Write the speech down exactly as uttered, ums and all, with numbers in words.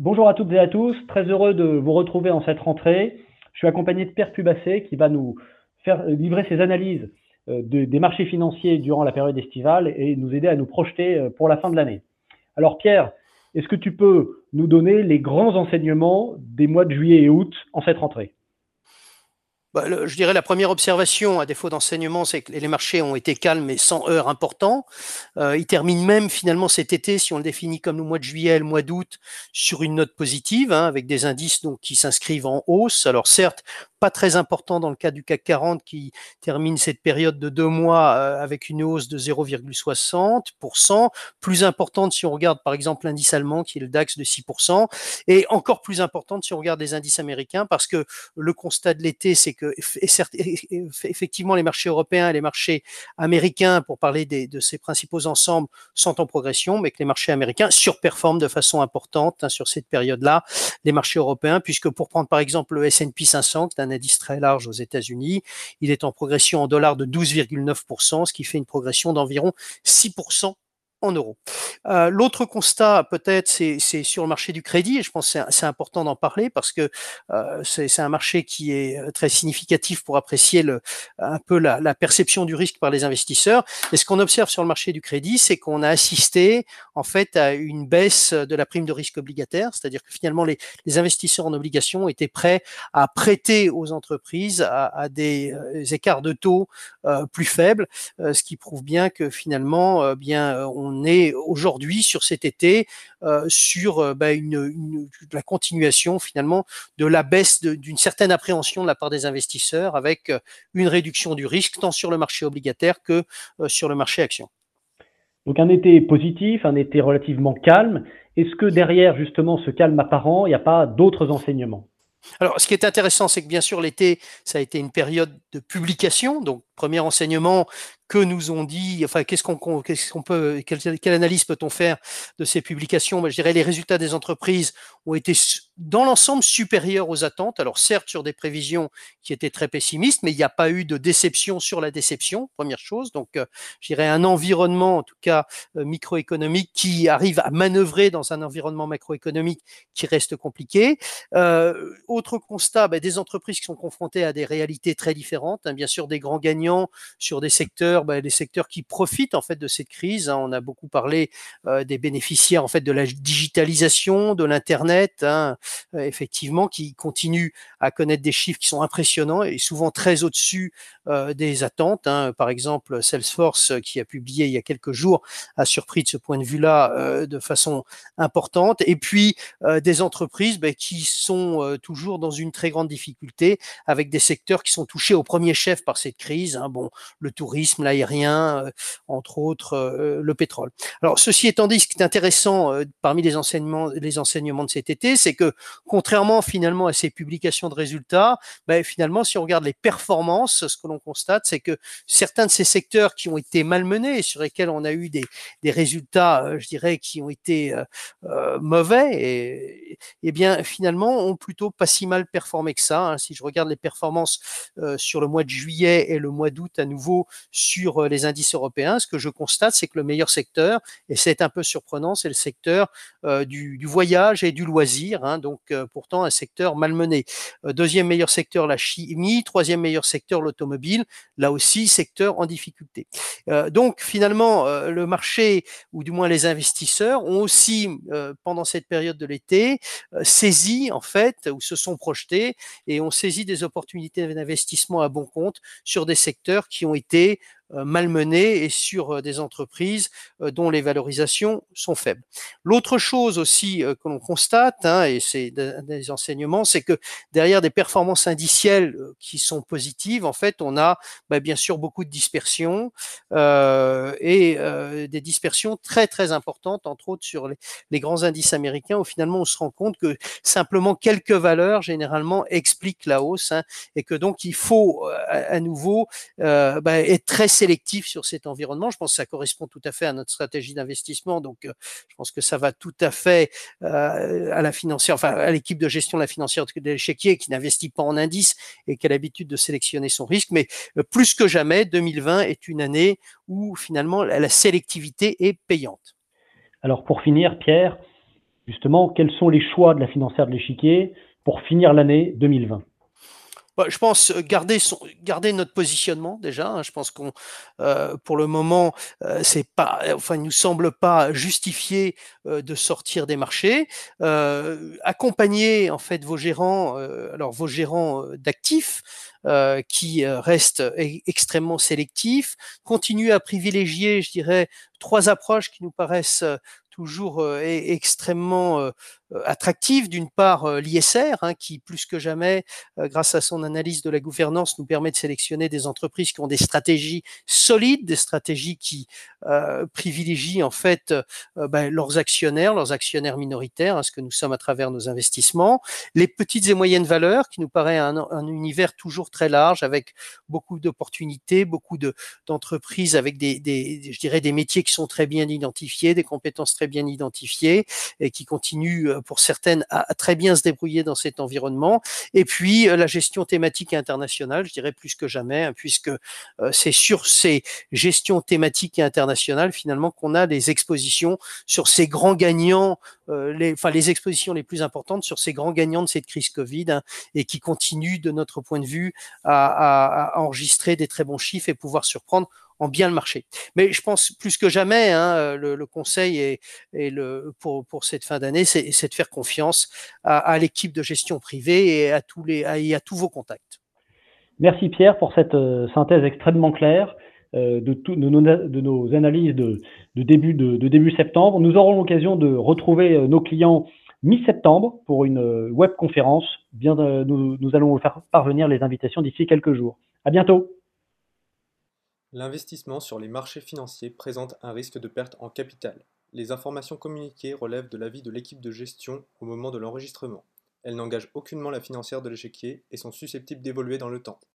Bonjour à toutes et à tous, très heureux de vous retrouver en cette rentrée. Je suis accompagné de Pierre Pubasset qui va nous faire livrer ses analyses euh, de- des marchés financiers durant la période estivale et nous aider à nous projeter euh, pour la fin de l'année. Alors Pierre, est-ce que tu peux nous donner les grands enseignements des mois de juillet et août en cette rentrée? Bah, le- je dirais la première observation, à défaut d'enseignement, c'est que les marchés ont été calmes mais sans heurts importants. Euh, ils terminent même finalement cet été, si on le définit comme le mois de juillet, le mois d'août, sur une note positive, hein, avec des indices donc qui s'inscrivent en hausse. Alors certes, pas très important dans le cas du C A C quarante qui termine cette période de deux mois euh, avec une hausse de zéro virgule soixante pour cent, plus importante si on regarde par exemple l'indice allemand qui est le DAX de six pour cent, et encore plus importante si on regarde les indices américains, parce que le constat de l'été, c'est que effectivement les marchés européens et les marchés américains, pour parler des, de ces principaux ensembles, sont en progression, mais que les marchés américains surperforment de façon importante hein, sur cette période-là les marchés européens, puisque pour prendre par exemple le S and P cinq cents, qui est un indice très large aux États-Unis, il est en progression en dollars de douze virgule neuf pour cent, ce qui fait une progression d'environ six pour cent en euros. Euh, L'autre constat, peut-être, c'est sur le marché du crédit, et je pense que c'est important d'en parler parce que euh, c'est un marché qui est très significatif pour apprécier le, un peu la, la perception du risque par les investisseurs. Et ce qu'on observe sur le marché du crédit, c'est qu'on a assisté en fait à une baisse de la prime de risque obligataire, c'est-à-dire que finalement les, les investisseurs en obligations étaient prêts à prêter aux entreprises à, à des, euh, écarts de taux euh, plus faibles, euh, ce qui prouve bien que finalement, euh, bien, on est aujourd'hui sur cet été euh, sur euh, bah, une, une, la continuation finalement de la baisse d'une certaine appréhension de la part des investisseurs, avec euh, une réduction du risque tant sur le marché obligataire que euh, sur le marché action. Donc un été positif, un été relativement calme. Est-ce que derrière justement ce calme apparent, il n'y a pas d'autres enseignements? Alors, ce qui est intéressant, c'est que bien sûr, l'été, ça a été une période de publication. Donc, premier enseignement que nous ont dit, enfin, qu'est-ce qu'on qu'est-ce qu'on peut, quelle, quelle analyse peut-on faire de ces publications? Ben, je dirais les résultats des entreprises ont été dans l'ensemble supérieurs aux attentes. Alors, certes, sur des prévisions qui étaient très pessimistes, mais il n'y a pas eu de déception sur la déception, première chose. Donc, euh, je dirais un environnement, en tout cas euh, microéconomique, qui arrive à manœuvrer dans un environnement macroéconomique qui reste compliqué. Euh, autre constat, ben, des entreprises qui sont confrontées à des réalités très différentes, hein, bien sûr des grands gagnants sur des secteurs, ben, des secteurs qui profitent en fait de cette crise. Hein. On a beaucoup parlé euh, des bénéficiaires en fait de la digitalisation, de l'internet, hein, euh, effectivement, qui continuent à connaître des chiffres qui sont impressionnants et souvent très au-dessus euh, des attentes. Hein. Par exemple, Salesforce, qui a publié il y a quelques jours, a surpris de ce point de vue-là euh, de façon importante. Et puis euh, des entreprises ben, qui sont euh, toujours dans une très grande difficulté, avec des secteurs qui sont touchés au premier chef par cette crise. Hein, bon, le tourisme, l'aérien, euh, entre autres, euh, le pétrole. Alors, ceci étant dit, ce qui est intéressant euh, parmi les enseignements, les enseignements de cet été, c'est que contrairement finalement à ces publications de résultats, ben, finalement, si on regarde les performances, ce que l'on constate, c'est que certains de ces secteurs qui ont été malmenés et sur lesquels on a eu des, des résultats, euh, je dirais, qui ont été euh, euh, mauvais, et, et bien finalement ont plutôt pas si mal performé que ça. Hein. Si je regarde les performances euh, sur le mois de juillet et le mois d'août à nouveau sur euh, les indices européens, ce que je constate, c'est que le meilleur secteur, et c'est un peu surprenant, c'est le secteur euh, du, du voyage et du loisir, hein, donc euh, pourtant un secteur malmené. Euh, deuxième meilleur secteur, la chimie. Troisième meilleur secteur, l'automobile. Là aussi, secteur en difficulté. Euh, donc finalement, euh, le marché, ou du moins les investisseurs, ont aussi, euh, pendant cette période de l'été, euh, saisi en fait, ou se sont projetés et ont saisi des opportunités d'investissement à bon compte sur des secteurs qui ont été euh, malmenés et sur euh, des entreprises euh, dont les valorisations sont faibles. L'autre chose aussi euh, que l'on constate, hein, et c'est des enseignements, c'est que derrière des performances indicielles euh, qui sont positives, en fait, on a bah, bien sûr beaucoup de dispersion euh, et euh, des dispersions très très importantes, entre autres sur les, les grands indices américains, où finalement on se rend compte que simplement quelques valeurs généralement expliquent la hausse, hein, et que donc il faut euh, à, à nouveau euh, bah, être très sélectif sur cet environnement. Je pense que ça correspond tout à fait à notre stratégie d'investissement, donc euh, je pense que ça va tout à fait euh, à la financière, enfin à l'équipe de gestion de la financière de l'échiquier, qui n'investit pas en indice et qui a l'habitude de sélectionner son risque. Mais euh, plus que jamais, deux mille vingt est une année où finalement la, la sélectivité est payante. Alors pour finir, Pierre, justement, quels sont les choix de la financière de l'échiquier pour finir l'année deux mille vingt? Bah, je pense garder son garder notre positionnement déjà, hein. Je pense qu'on, heu, pour le moment, heu, c'est pas enfin, il nous semble pas justifié, heu, de sortir des marchés. Heu, accompagner en fait vos gérants, heu, alors vos gérants, heu, d'actifs, heu, qui, heu, restent e extrêmement sélectifs. Continuer à privilégier, je dirais, trois approches qui nous paraissent, heu, toujours, heu, e extrêmement, heu heu, attractives. D'une part, heu, l'I S R, hein, qui plus que jamais, euh, grâce à son analyse de la gouvernance, nous permet de sélectionner des entreprises qui ont des stratégies solides, des stratégies qui euh, privilégient en fait euh, ben, leurs actionnaires, leurs actionnaires minoritaires, hein, ce que nous sommes à travers nos investissements, les petites et moyennes valeurs, qui nous paraît un, un univers toujours très large, avec beaucoup d'opportunités, beaucoup de, d'entreprises avec des, des, je dirais, des métiers qui sont très bien identifiés, des compétences très bien identifiées, et qui continuent, pour certaines, à, à très bien se débrouiller dans cet environnement. Et puis euh, la gestion thématique internationale, je dirais plus que jamais, hein, puisque euh, c'est sur ces gestions thématiques et internationales finalement qu'on a les expositions sur ces grands gagnants, euh, les, enfin les expositions les plus importantes sur ces grands gagnants de cette crise Covid, hein, et qui continuent de notre point de vue à, à, à enregistrer des très bons chiffres et pouvoir surprendre en bien le marché. Mais je pense plus que jamais, hein, le, le conseil est, est le, pour, pour cette fin d'année, c'est, c'est de faire confiance à, à l'équipe de gestion privée et à tous, les, à, et à tous vos contacts. Merci Pierre pour cette euh, synthèse extrêmement claire euh, de, tout, de, nos, de, nos, analyses de, de, début, de, de, début septembre. Nous aurons l'occasion de retrouver euh, nos clients mi-septembre pour une euh, webconférence. Bien, euh, nous, nous allons vous faire parvenir les invitations d'ici quelques jours. À bientôt. L'investissement sur les marchés financiers présente un risque de perte en capital. Les informations communiquées relèvent de l'avis de l'équipe de gestion au moment de l'enregistrement. Elles n'engagent aucunement la financière de l'échiquier et sont susceptibles d'évoluer dans le temps.